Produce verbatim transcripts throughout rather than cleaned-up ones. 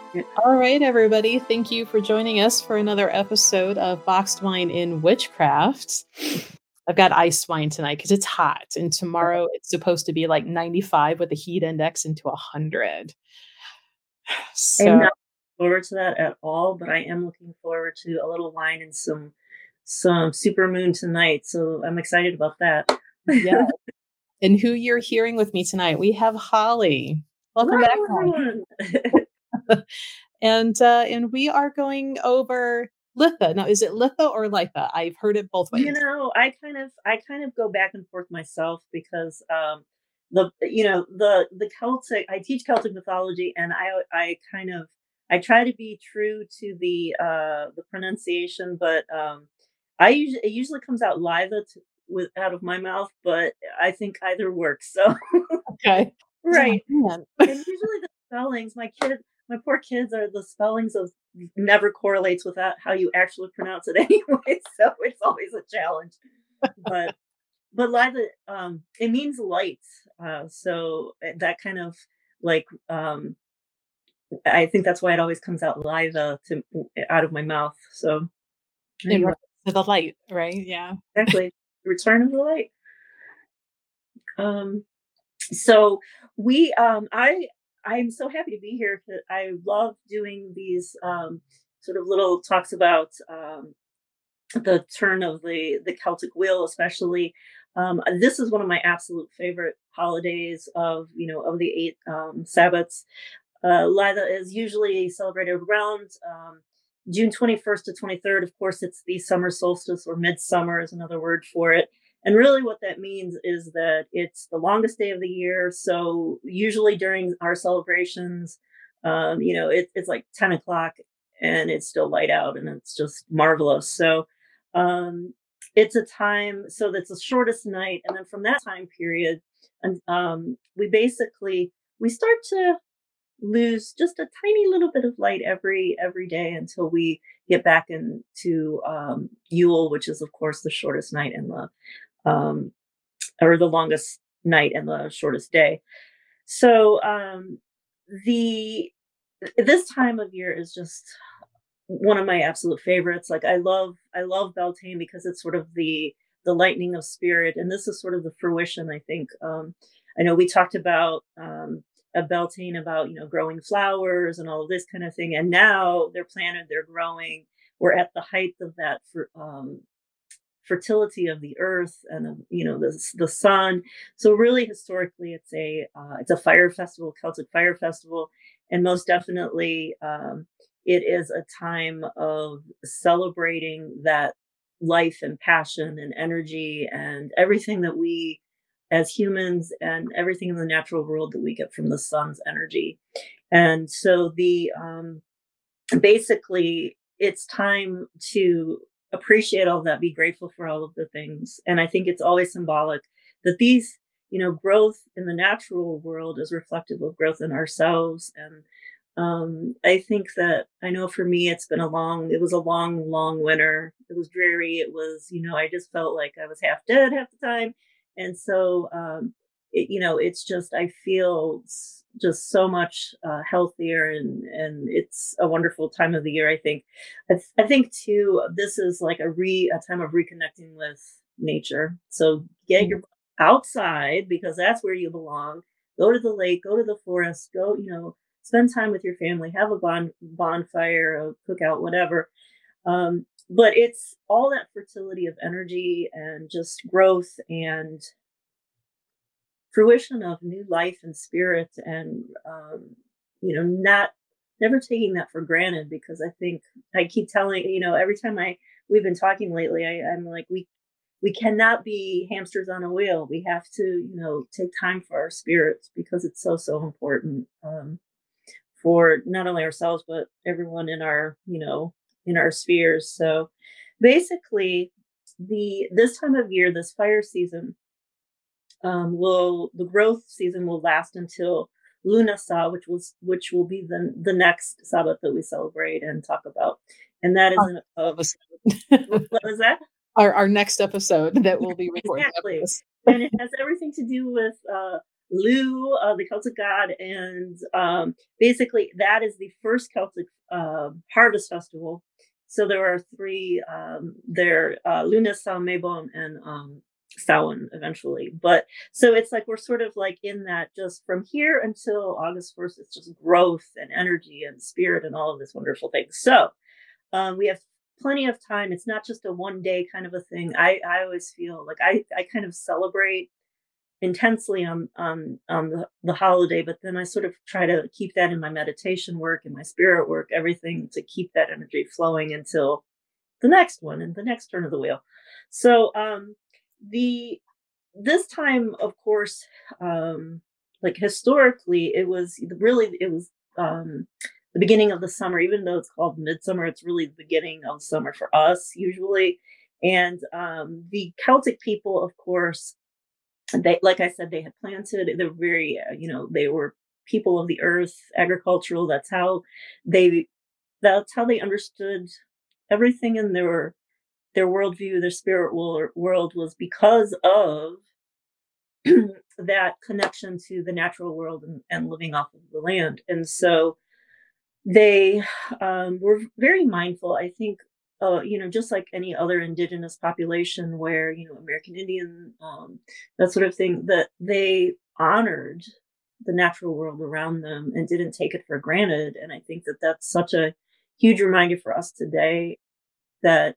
Yeah. All right, everybody. Thank you for joining us for another episode of Boxed Wine in Witchcraft. I've got iced wine tonight because it's hot, and tomorrow it's supposed to be like ninety-five with a heat index into one hundred. I'm So, not looking forward to that at all, but I am looking forward to a little wine and some some supermoon tonight, so I'm excited about that. yeah. And who you're hearing with me tonight, we have Holly. Welcome back, Hello, Holly. everyone. And uh, and we are going over Litha. Now, is it Litha or Litha? I've heard it both You ways. know, I kind of I kind of go back and forth myself because um the you know the the Celtic I teach Celtic mythology and I I kind of I try to be true to the uh the pronunciation, but um I usually it usually comes out Liva to, with out of my mouth, but I think either works. So Okay. Oh, right. man. And usually the spellings, my kid my poor kids are the spellings of never correlates with that how you actually pronounce it anyway, so it's always a challenge. But but live um it means light. Uh so uh, that kind of like um I think that's why it always comes out live uh, to out of my mouth. So In anyway, reference to the light, right? Yeah. exactly. Return of the light. Um so we um I I'm so happy to be here. 'Cause I love doing these um sort of little talks about um the turn of the the Celtic wheel, especially. Um, this is one of my absolute favorite holidays of you know of the eight um, Sabbats. Uh, Lila is usually celebrated around um, June twenty-first to twenty-third. Of course, it's the summer solstice or midsummer is another word for it. And really, what that means is that it's the longest day of the year. So, usually during our celebrations, um, you know, it, it's like ten o'clock and it's still light out and it's just marvelous. So, um, it's a time, so that's the shortest night. And then from that time period, and um, we basically we start to lose just a tiny little bit of light every every day until we get back into um, Yule, which is of course the shortest night and the um, or the longest night and the shortest day. So um, the this time of year is just one of my absolute favorites. Like I love I love Beltane because it's sort of the the lightning of spirit, and this is sort of the fruition. I think um, I know we talked about um, a Beltane about you know growing flowers and all of this kind of thing, and now they're planted, they're growing. We're at the height of that for um, fertility of the earth and of, you know the the sun. So really, historically, it's a uh, it's a fire festival, Celtic fire festival, and most definitely, um, it is a time of celebrating that life and passion and energy and everything that we as humans and everything in the natural world that we get from the sun's energy. And so the um, basically it's time to appreciate all of that, be grateful for all of the things. And I think it's always symbolic that these you know growth in the natural world is reflective of growth in ourselves. And um I think that I know for me it's been a long it was a long long winter. It was dreary. It was you know I just felt like I was half dead half the time. And so um it, you know, it's just I feel s- just so much uh, healthier, and and it's a wonderful time of the year. I think, I, th- I think too. This is like a re a time of reconnecting with nature. So get your Mhm. butt outside because that's where you belong. Go to the lake, go to the forest, go you know spend time with your family, have a bon- bonfire, a cookout, whatever. Um, but it's all that fertility of energy and just growth and fruition of new life and spirit. And um, you know not never taking that for granted, because I think I keep telling you know every time I we've been talking lately, I, I'm like we we cannot be hamsters on a wheel. We have to you know take time for our spirits because it's so so important, um, for not only ourselves but everyone in our you know in our spheres. So basically the this time of year, this fire season, um, will the growth season will last until Lunasa, which was which will be the the next Sabbath that we celebrate and talk about, and that is Our in of what episode. what was that? Our our next episode that we'll be recording after Exactly, this. and it has everything to do with uh, Lu, uh, the Celtic god, and um, basically that is the first Celtic uh, harvest festival. So there are three. Um, there, uh, Luna, Samhain, and um, Samhain eventually. But so it's like we're sort of like in that just from here until August first. It's just growth and energy and spirit and all of this wonderful things. So um, we have plenty of time. It's not just a one day kind of a thing. I I always feel like I I kind of celebrate intensely on on on the, the holiday, but then I sort of try to keep that in my meditation work and my spirit work, everything to keep that energy flowing until the next one and the next turn of the wheel. So um the this time, of course, um like historically, it was really it was um the beginning of the summer. Even though it's called midsummer, it's really the beginning of summer for us usually. And um the Celtic people, of course, they, like I said, they had planted. They're very, uh, you know, they were people of the earth, agricultural. That's how they, that's how they understood everything in their their worldview, their spirit world, world was because of that connection to the natural world and, and living off of the land. And so they um, were very mindful. I think, uh, you know, just like any other indigenous population, where you know American Indian, um, that sort of thing, that they honored the natural world around them and didn't take it for granted. And I think that that's such a huge reminder for us today that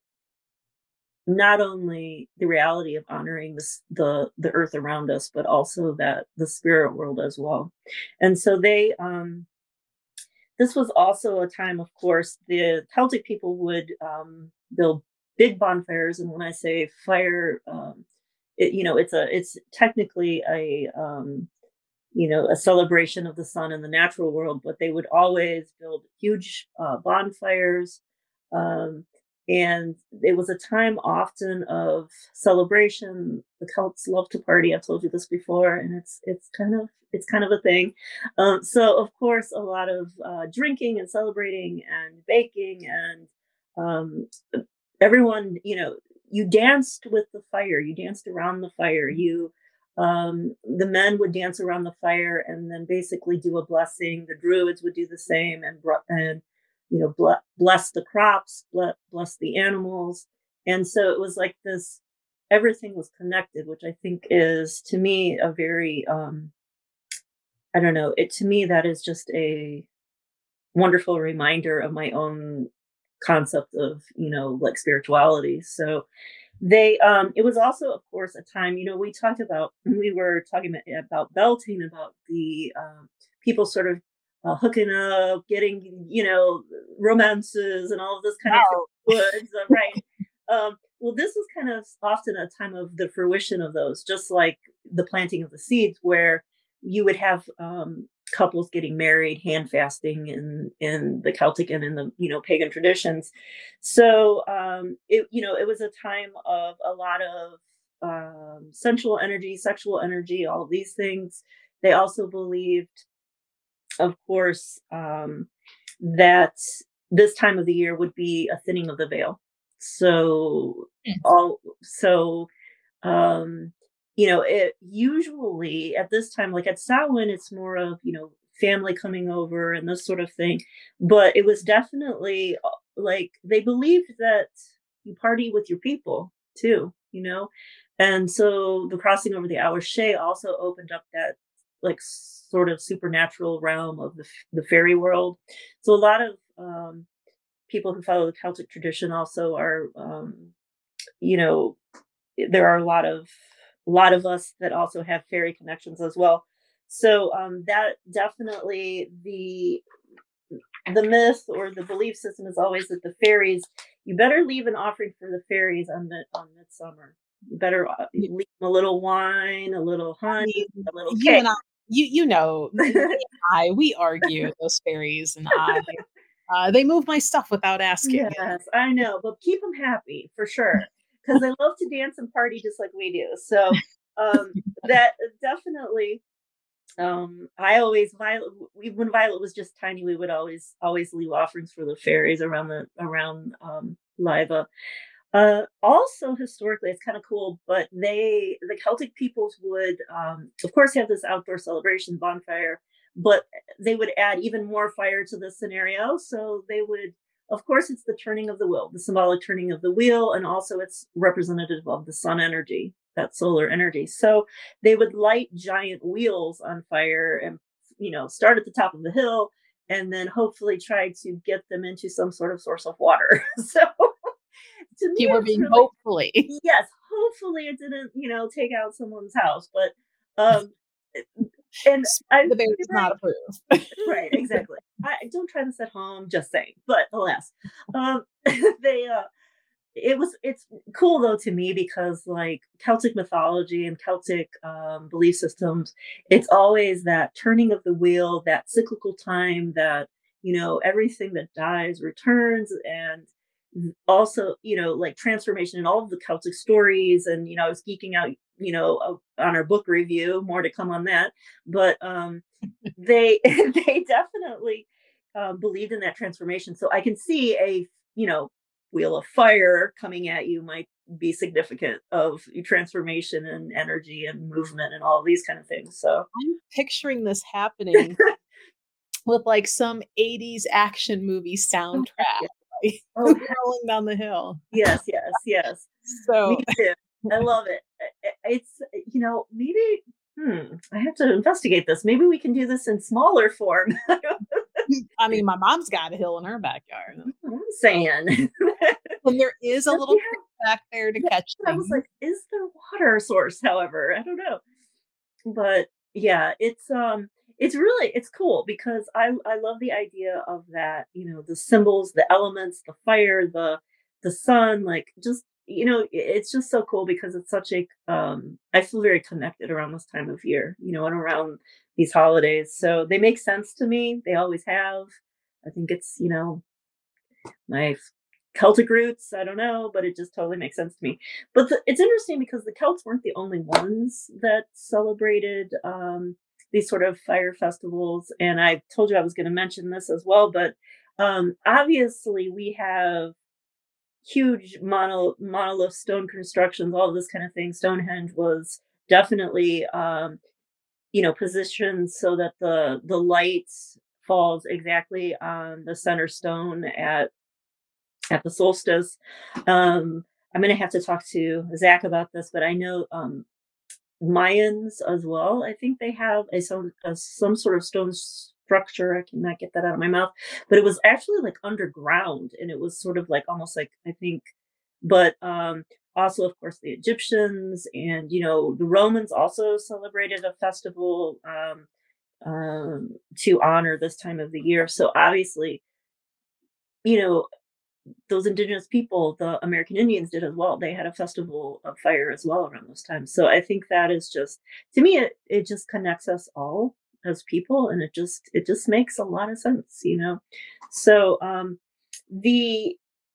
not only the reality of honoring this, the the earth around us, but also that the spirit world as well. And so they um, this was also a time, of course, the Celtic people would um, build big bonfires, and when I say fire, um, it, you know, it's a it's technically a um, you know a celebration of the sun and the natural world, but they would always build huge uh, bonfires, um, and it was a time often of celebration. The Celts love to party. I've told you this before, and it's it's kind of it's kind of a thing. Um, so of course, a lot of uh, drinking and celebrating and baking and um, everyone, you know, you danced with the fire. You danced around the fire. You um, the men would dance around the fire and then basically do a blessing. The druids would do the same and and you know ble- bless the crops, ble- bless the animals, and so it was like this. Everything was connected, which I think is to me a very um, I don't know. It to me that is just a wonderful reminder of my own concept of you know like spirituality. So they um it was also, of course, a time, you know, we talked about we were talking about, about belting, about the um people sort of uh, hooking up, getting, you know, romances and all of this kind of Wow. woods, uh, right? Um well, this was kind of often a time of the fruition of those, just like the planting of the seeds, where you would have um couples getting married, hand fasting in in the Celtic and in the, you know, pagan traditions. So um it, you know, it was a time of a lot of um sensual energy, sexual energy, all of these things. They also believed, of course, um that this time of the year would be a thinning of the veil. So all so um you know, it usually at this time, like at Samhain, it's more of, you know, family coming over and this sort of thing. But it was definitely uh, like they believed that you party with your people too, you know. And so the crossing over the Hour Shea also opened up that like sort of supernatural realm of the f- the fairy world. So a lot of um people who follow the Celtic tradition also are um you know, there are a lot of a lot of us that also have fairy connections as well. So um, that definitely the the myth or the belief system is always that the fairies. You better leave an offering for the fairies on mid, on midsummer. You better uh, You leave 'em a little wine, a little I honey, mean, a little you cake. and I you you know, me me and I, we argue, those fairies and I. Uh, they move my stuff without asking. Yes, I know, but keep them happy for sure, because they love to dance and party just like we do. So um, that definitely. Um, I always Violet we when Violet was just tiny, we would always always leave offerings for the fairies around the around um Liva. Uh, also historically, it's kinda cool, but they the Celtic peoples would, um, of course, have this outdoor celebration bonfire, but they would add even more fire to the scenario. So they would of course, it's the turning of the wheel, the symbolic turning of the wheel, and also it's representative of the sun energy, that solar energy. So they would light giant wheels on fire and, you know, start at the top of the hill and then hopefully try to get them into some sort of source of water. So to me, You were it's being really hopefully. yes, hopefully it didn't, you know, take out someone's house, but, um, eh, and I The bear feel does not very approve. right, exactly. I don't try this at home, just saying, but alas, um, they, uh it was it's cool though to me because like Celtic mythology and Celtic um, belief systems, it's always that turning of the wheel, that cyclical time, that you know everything that dies returns, and also you know like transformation in all of the Celtic stories. And you know I was geeking out, you know, uh, on our book review, more to come on that, but um, they they definitely um, believed in that transformation. So I can see a you know wheel of fire coming at you might be significant of transformation and energy and movement and all these kind of things. So I'm picturing this happening with, like, some eighties action movie oh, heck soundtrack, yeah. like, Oh heck rolling down the hill. yes, yes, yes. Me So too. I love it. I- I- It's you know maybe hmm, I have to investigate this. Maybe we can do this in smaller form. I mean, my mom's got a hill in her backyard, I'm saying. and there is a Does little she creek back there to yeah, catch I was things. like, "Is there water source?" However, I don't know. But, yeah, it's, um it's really it's cool because I I love the idea of that, you know, the symbols, the elements, the fire, the the sun, like, just you know, I it's just so cool because it's such a um I feel very connected around this time of year, you know, and around these holidays, so they make sense to me, they always have. I think it's, you know, my Celtic roots, I don't know, but it just totally makes sense to me. But the, it's interesting because the Celts weren't the only ones that celebrated um, these sort of fire festivals. And I told you I was going to mention this as well, but um, obviously we have huge mono, monolith stone constructions, all of this kind of thing. Stonehenge was definitely, um, you know, positioned so that the the light falls exactly on the center stone at at the solstice. Um, I'm gonna have to talk to Zach about this, but I know um, Mayans as well. I think they have a some a, some sort of stone structure. I cannot get that out of my mouth, but it was actually like underground, and it was sort of like almost like I think, but um, also of course the Egyptians and you know the Romans also celebrated a festival um, um, to honor this time of the year. So obviously, you know, those indigenous people, the American Indians did as well. They had a festival of fire as well around those times. So I think that is just to me it it just connects us all as people and it just it just makes a lot of sense, you know. So um the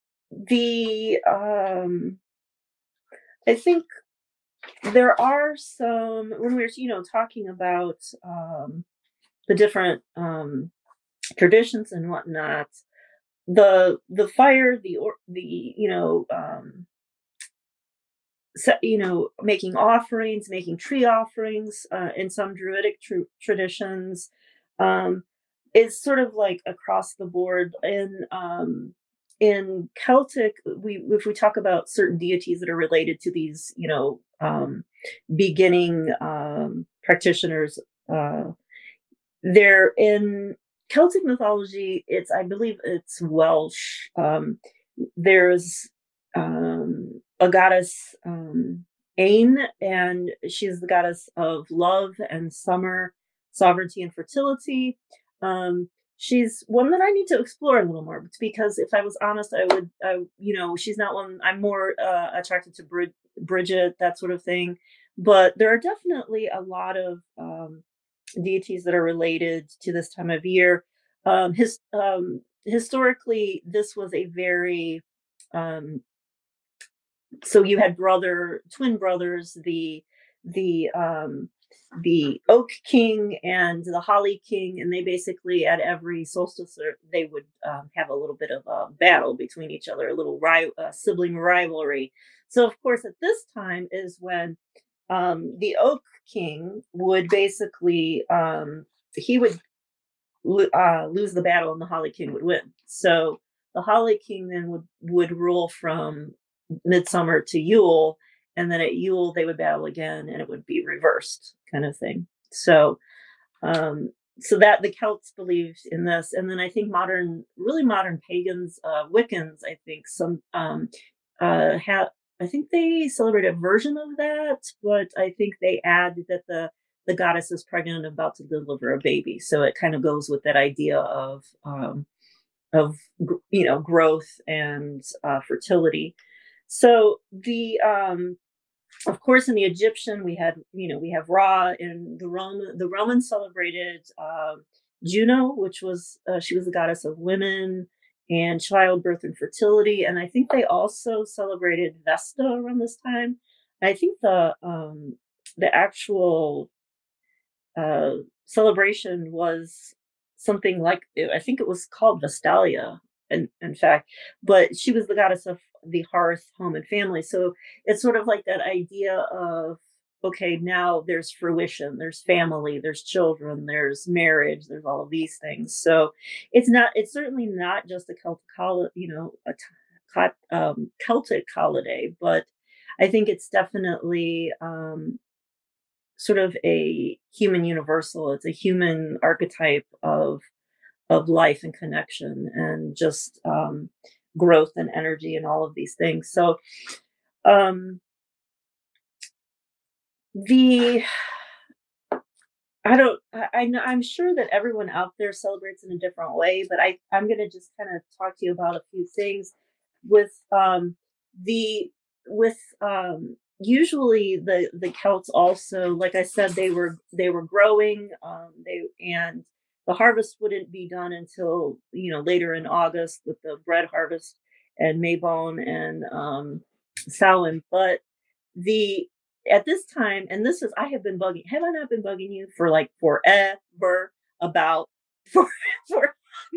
the um I think there are some when we're you know talking about um the different um traditions and whatnot, the the fire, the or the you know um so, you know, making offerings, making tree offerings uh, in some druidic tr- traditions um, is sort of like across the board. In um, in Celtic, we if we talk about certain deities that are related to these, you know, um, beginning um, practitioners, uh, they're in Celtic mythology. It's I believe it's Welsh. Um, there's um, a goddess um, Ain, and she's the goddess of love and summer, sovereignty and fertility. Um, she's one that I need to explore a little more because if I was honest, I would, I, you know, she's not one. I'm more uh, attracted to Brid- Bridget, that sort of thing. But there are definitely a lot of um, deities that are related to this time of year. Um, his um, historically, this was a very um, so you had brother twin brothers, the the um, the Oak King and the Holly King, and they basically at every solstice or- they would um, have a little bit of a battle between each other, a little ri- uh, sibling rivalry. So of course, at this time is when um, the Oak King would basically um, he would lo- uh, lose the battle, and the Holly King would win. So the Holly King then would would rule from Midsummer to Yule, and then at Yule they would battle again, and it would be reversed, kind of thing. So, um, so that the Celts believed in this, and then I think modern, really modern pagans, uh, Wiccans, I think some um, uh, have. I think they celebrate a version of that, but I think they add that the the goddess is pregnant and about to deliver a baby. So it kind of goes with that idea of um, of you know growth and uh, fertility. So the um, of course in the Egyptian we had you know we have Ra, and the Roman the Romans celebrated um, Juno, which was uh, she was the goddess of women and childbirth and fertility, and I think they also celebrated Vesta around this time. I think the um, the actual uh, celebration was something like I think it was called Vestalia, in, in fact, but she was the goddess of the hearth, home, and family. So it's sort of like that idea of okay, now there's fruition, there's family, there's children, there's marriage, there's all of these things. So it's not, it's certainly not just a Celtic holiday, you know, a t- cot- um, Celtic holiday, but I think it's definitely um, sort of a human universal. It's a human archetype of of life and connection and just um, growth and energy and all of these things. So um, the I don't I, I know I'm sure that everyone out there celebrates in a different way, but I I'm gonna just kind of talk to you about a few things with um the with um usually the the Celts also, like I said, they were they were growing um they and the harvest wouldn't be done until you know later in August with the bread harvest and Mabon and um Samhain, but the at this time, and this is I have been bugging have I not been bugging you for like forever about for for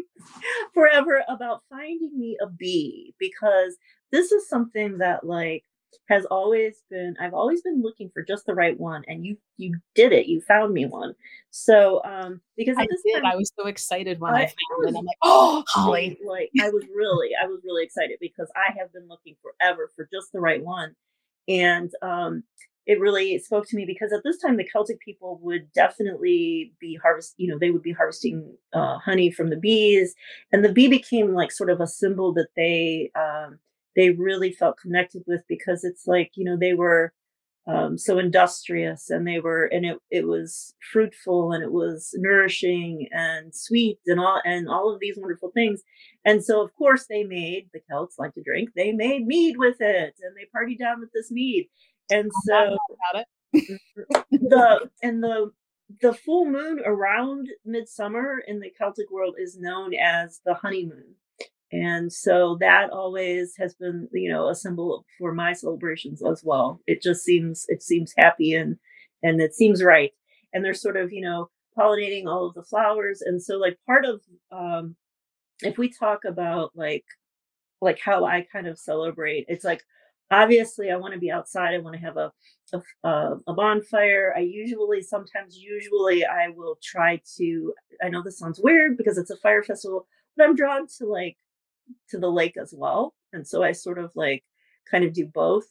forever about finding me a bee, because this is something that like has always been I've always been looking for just the right one, and you you did it. You found me one. So um because I at this did. time I was so excited when I, I I found it. was I'm like, "Oh, really Holly." like I was really I was really excited because I have been looking forever for just the right one. And um it really spoke to me because at this time the Celtic people would definitely be harvest, you know, they would be harvesting uh, honey from the bees, and the bee became like sort of a symbol that they um they really felt connected with, because it's like, you know, they were um, so industrious, and they were and it, it was fruitful, and it was nourishing and sweet, and all and all of these wonderful things. And so of course they made the Celts like to drink, they made mead with it, and they partied down with this mead. And I'm not so mad about the it. and the the full moon around midsummer in the Celtic world is known as the honeymoon. And so that always has been, you know, a symbol for my celebrations as well. It just seems it seems happy, and and it seems right. And they're sort of, you know, pollinating all of the flowers. And so like part of um if we talk about like like how I kind of celebrate. It's like obviously I want to be outside. I want to have a a, uh, a bonfire. I usually sometimes usually I will try to. I know this sounds weird because it's a fire festival, but I'm drawn to like to the lake as well, and so I sort of like kind of do both.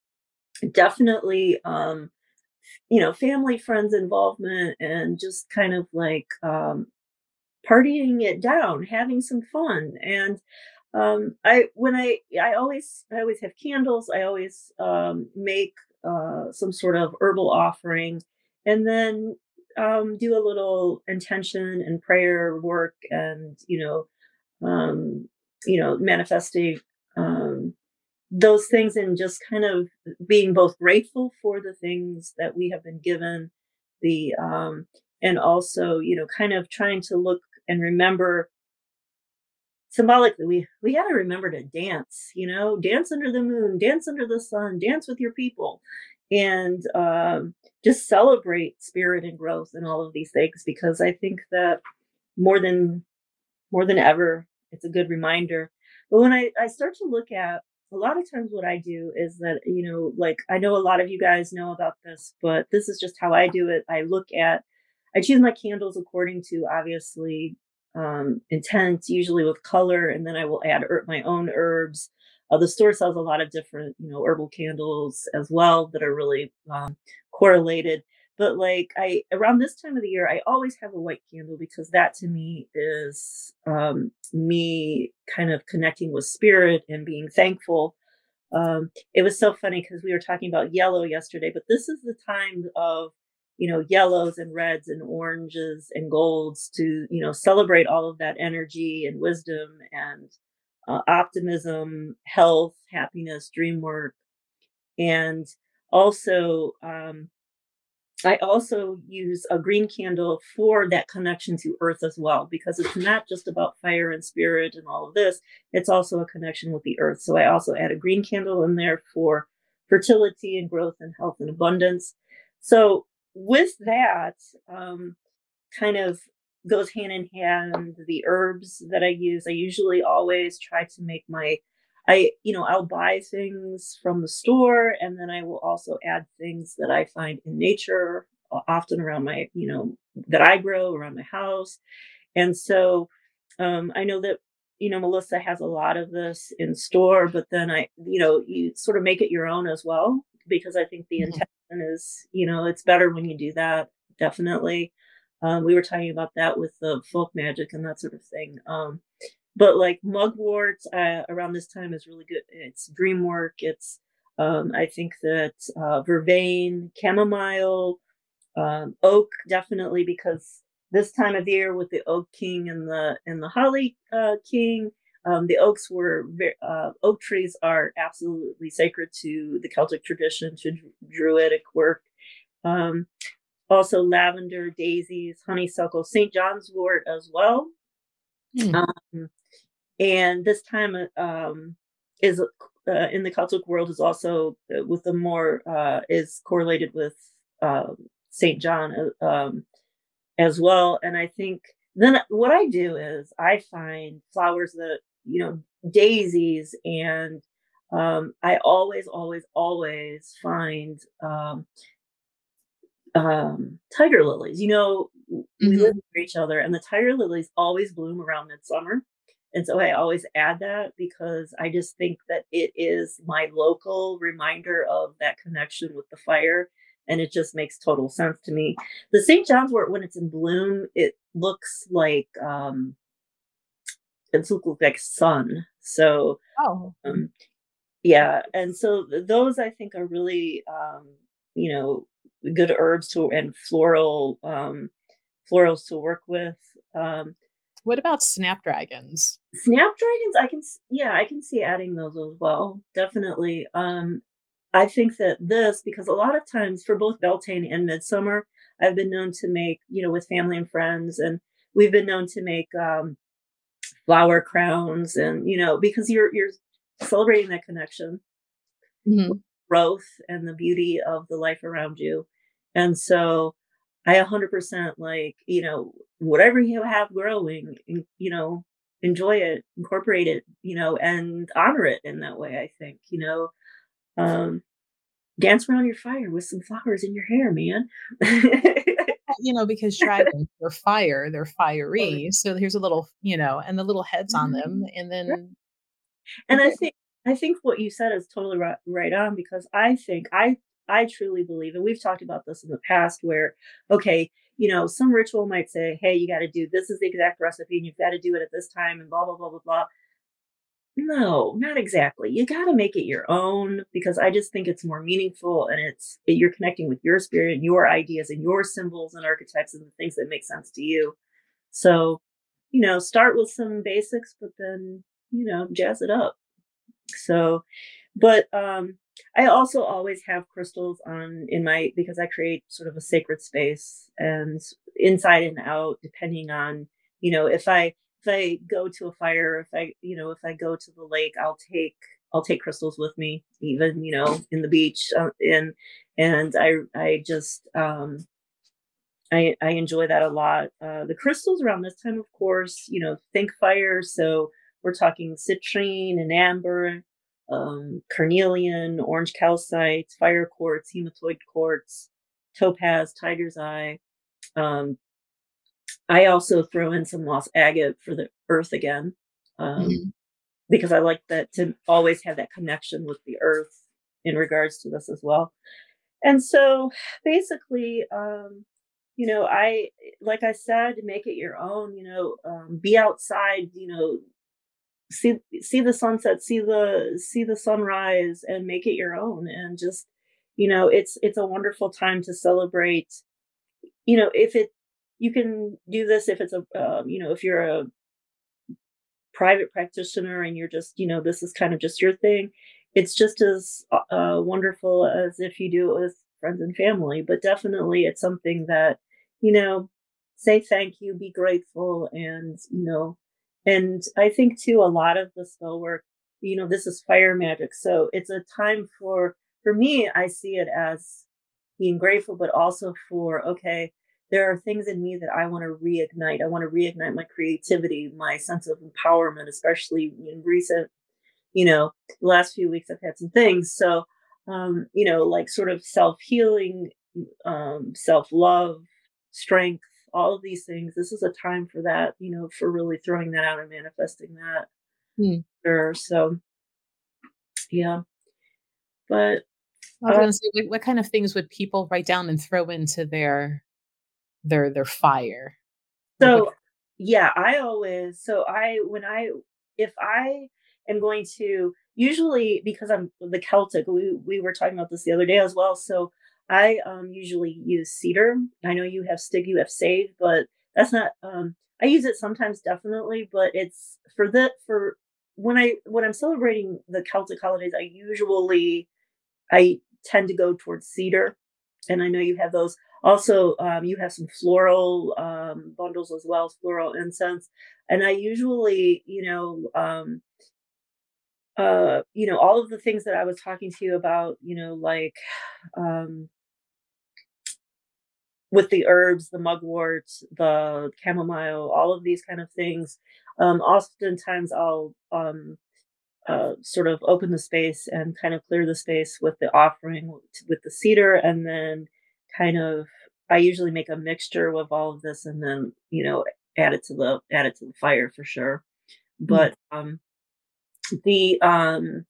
Definitely, um, you know, family, friends involvement, and just kind of like um, partying it down, having some fun. And um, I when I I always I always have candles. I always um, make uh, some sort of herbal offering, and then um, do a little intention and prayer work, and you know, um, you know, manifesting um, those things, and just kind of being both grateful for the things that we have been given, the um, and also you know, kind of trying to look and remember symbolically, we we got to remember to dance, you know, dance under the moon, dance under the sun, dance with your people. and um, just celebrate spirit and growth and all of these things, because I think that more than more than ever, it's a good reminder. But when I, I start to look at a lot of times what I do is that, you know, like I know a lot of you guys know about this, but this is just how I do it. I look at, I choose my candles according to obviously um, intent, usually with color, and then I will add herb, my own herbs. Uh, the store sells a lot of different, you know, herbal candles as well that are really um, correlated. But like I around this time of the year, I always have a white candle because that to me is um, me kind of connecting with spirit and being thankful. Um, it was so funny because we were talking about yellow yesterday, but this is the time of, you know, yellows and reds and oranges and golds to, you know, celebrate all of that energy and wisdom and uh, optimism, health, happiness, dream work. And also, um, I also use a green candle for that connection to earth as well, because it's not just about fire and spirit and all of this. It's also a connection with the earth. So I also add a green candle in there for fertility and growth and health and abundance. So with that, um, kind of goes hand in hand. The herbs that I use, I usually always try to make my I, you know, I'll buy things from the store and then I will also add things that I find in nature, uh, often around my, you know, that I grow around my house. And so um, I know that, you know, Melissa has a lot of this in store, but then I, you know, you sort of make it your own as well, because I think the Mhm. intention is, you know, it's better when you do that. Definitely. Um, we were talking about that with the folk magic and that sort of thing. Um, but like mugwort uh, around this time is really good. It's dream work. It's um, I think that uh, vervain, chamomile, um, oak definitely, because this time of year with the oak king and the and the holly uh, king, um, the oaks were ve- uh, oak trees are absolutely sacred to the Celtic tradition, to dru- druidic work. Um, Also lavender, daisies, honeysuckle, Saint John's wort as well. Mm. Um, and this time uh, um, is uh, in the Celtic world is also uh, with the more uh, is correlated with um, Saint John uh, um, as well. And I think then what I do is I find flowers that, you know, daisies, and um, I always, always, always find um, um, tiger lilies. You know, we live Mhm. near each other, and the tiger lilies always bloom around midsummer. And so I always add that because I just think that it is my local reminder of that connection with the fire. And it just makes total sense to me. The Saint John's wort, when it's in bloom, it looks like um, it looks like sun. So Oh. um, yeah, and so th those I think are really, um, you know, good herbs to and floral, um, florals to work with. Um, What about snapdragons? snapdragons, I can s yeah, I can see adding those as well, definitely. Um, I think that this because a lot of times for both Beltane and Midsummer, I've been known to make, you know, with family and friends, and we've been known to make, um, flower crowns and, you know, because you're you're celebrating that connection. Mhm. Growth and the beauty of the life around you. And so I one hundred percent like, you know, whatever you have growing, en- you know, enjoy it, incorporate it, you know, and honor it in that way, I think, you know. Um, Dance around your fire with some flowers in your hair, man. Well, you know, because dragons, they're fire, they're fiery, so here's a little, you know, and the little heads on them, and Right. then And I think I think what you said is totally right, right on, because I think I I truly believe, and we've talked about this in the past, where okay, you know, some ritual might say, "Hey, you got to do this is the exact recipe, and you've got to do it at this time," and blah blah blah blah blah. No, not exactly. You got to make it your own, because I just think it's more meaningful, and it's you're connecting with your spirit, and your ideas, and your symbols and archetypes, and the things that make sense to you. So, you know, start with some basics, but then you know, jazz it up. So, but um, I also always have crystals on in my because I create sort of a sacred space and inside and out, depending on, you know, if I if I go to a fire, if I, you know, if I go to the lake, I'll take I'll take crystals with me, even, you know, in the beach, uh, and and I I just um, I I enjoy that a lot. Uh, the crystals around this time, of course, you know, think fire. So we're talking citrine and amber, um, carnelian, orange calcite, fire quartz, hematoid quartz, topaz, tiger's eye. Um, I also throw in some moss agate for the earth again, um, Mhm. because I like that to always have that connection with the earth in regards to this as well. And so basically, um, you know, I like I said, make it your own, you know, um, be outside, you know, see see the sunset, see the see the sunrise and make it your own and just, you know, it's it's a wonderful time to celebrate. You know, if it you can do this if it's a um, you know, if you're a private practitioner and you're just, you know, this is kind of just your thing, it's just as uh, uh, wonderful as if you do it with friends and family. But definitely, it's something that, you know, say thank you, be grateful, and, you know, and I think too, a lot of the spell work, you know, this is fire magic. So it's a time for, for me, I see it as being grateful, but also for, okay, there are things in me that I want to reignite. I want to reignite my creativity, my sense of empowerment, especially in recent, you know, the last few weeks I've had some things. So, um, you know, like sort of self healing, um, self love, strength, all of these things. This is a time for that, you know, for really throwing that out and manifesting that. Hmm. Sure. So, yeah. But, I was uh, gonna say, what what kind of things would people write down and throw into their their their fire? Like, what so yeah, I always so I when I if I am going to usually because I'm the Celtic, we we were talking about this the other day as well. So I um usually use cedar. I know you have stig, you have sage, but that's not um I use it sometimes definitely, but it's for the for when I when I'm celebrating the Celtic holidays, I usually I tend to go towards cedar, and I know you have those. Also, um, you have some floral um, bundles as well, floral incense. And I usually, you know, um, uh, you know, all of the things that I was talking to you about, you know, like um, with the herbs, the mugwort, the chamomile, all of these kind of things. Um, oftentimes, I'll um, uh, sort of open the space and kind of clear the space with the offering with the cedar and then kind of I usually make a mixture of all of this and then you know add it to the add it to the fire for sure. mm, But um the um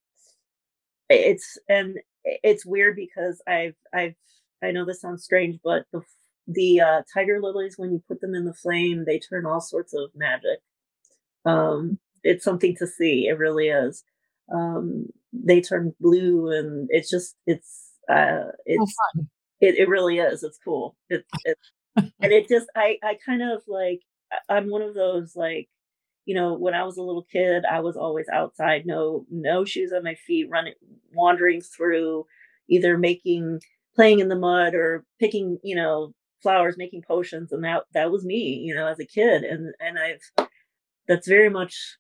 it's and it's weird because I've I've I know this sounds strange, but the the uh, tiger lilies when you put them in the flame they turn all sorts of magic. Um, it's something to see, it really is. Um, they turn blue and it's just it's, uh, oh, it's fun. it it really is, it's cool. It's it's and it just I I kind of like I I'm one of those, like, you know, when I was a little kid, I was always outside, no no shoes on my feet, running wandering through, either making playing in the mud or picking, you know, flowers, making potions, and that that was me, you know, as a kid, and and I've that's very much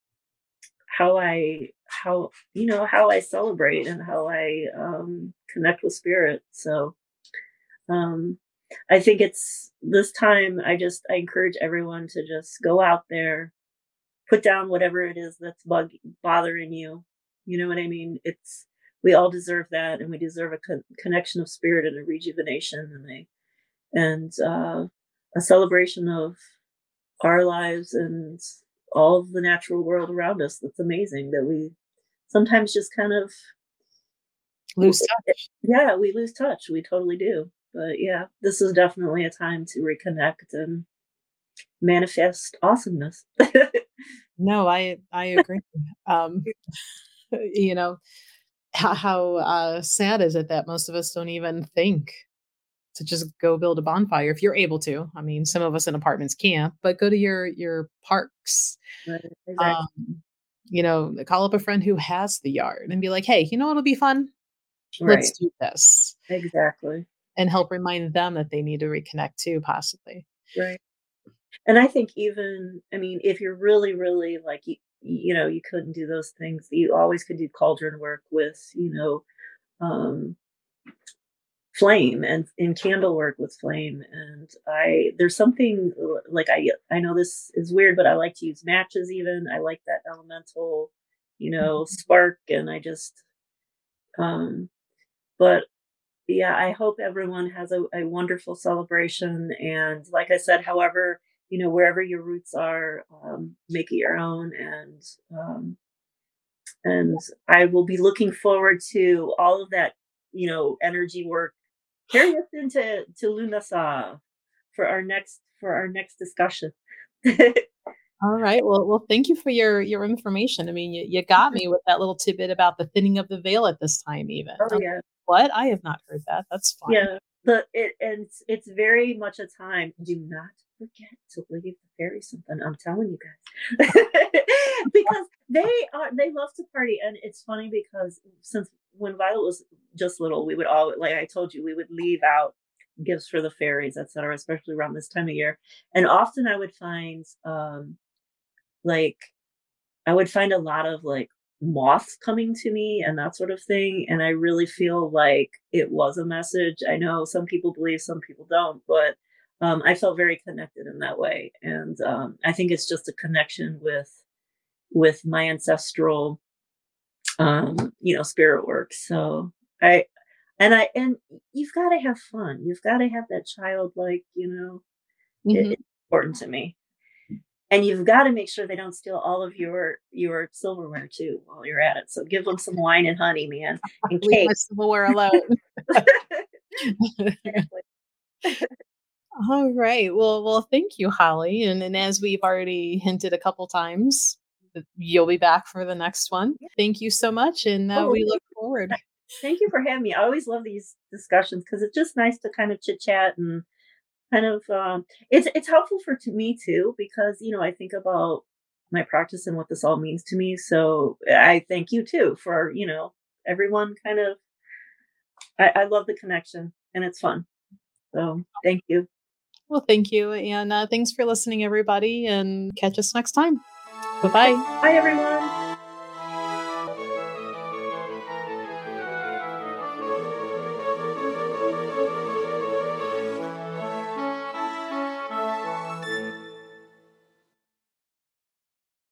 how I how you know, how I celebrate and how I, um, connect with spirit, so, um, I think it's this time, I just I encourage everyone to just go out there, put down whatever it is that's bug bothering you, you know what I mean? It's we all deserve that, and we deserve a con connection of spirit and a rejuvenation and a and, uh, a celebration of our lives and all of the natural world around us that's amazing that we sometimes just kind of Lose touch. yeah, we lose touch, we totally do. But yeah, this is definitely a time to reconnect and manifest awesomeness. No, I I agree. Um, you know, how how, uh, sad is it that most of us don't even think to just go build a bonfire if you're able to. I mean, some of us in apartments can't, but go to your your parks. Right, exactly. Um, you know, call up a friend who has the yard and be like, "Hey, you know what'll be fun? Let's Right, do this." exactly. And help remind them that they need to reconnect too, possibly. Right. And I think even I mean, if you're really, really like you you know, you couldn't do those things, you always could do cauldron work with, you know, um flame and in candle work with flame. And I there's something uh, like I I know this is weird, but I like to use matches even. I like that elemental, you know, Mhm. spark, and I just um but yeah, I hope everyone has a, a wonderful celebration. And like I said, however, you know, wherever your roots are, um, make it your own. And um, and I will be looking forward to all of that, you know, energy work. Carry us into to Lunasa for our next for our next discussion. All right. Well, well, thank you for your your information. I mean, you, you got me with that little tidbit about the thinning of the veil at this time, even. Oh Um, yeah. what? I have not heard that. That's fun. Yeah, the it and it's it's very much a time. Do not forget to leave the fairy something. I'm telling you guys, because they are they love to party, and it's funny because since when Violet was just little, we would all like I told you we would leave out gifts for the fairies, et cetera, especially around this time of year, and often I would find um like I would find a lot of, like, moths coming to me and that sort of thing, and I really feel like it was a message. I know some people believe, some people don't, but, um, I felt very connected in that way, and, um, I think it's just a connection with with my ancestral, um, you know, spirit work. So I and I and you've gotta have fun. You've gotta have that childlike, you know, it Mhm. it's important to me. And you've gotta make sure they don't steal all of your your silverware too while you're at it. So give them some wine and honey, man, and Leave my cake. silverware alone. Exactly. All right. Well, well, thank you, Holly. And, and as we've already hinted a couple times, that you'll be back for the next one. Yeah. Thank you so much, and uh, Oh, we thank look forward. thank you for having me. I always love these discussions because it's just nice to kind of chit chat and kind of um it's it's helpful for to me too because you know I think about my practice and what this all means to me. So I thank you too for, you know, everyone kind of I, I love the connection and it's fun. So thank you. Well, thank you, and uh, thanks for listening, everybody, and catch us next time. Bye bye. Bye everyone.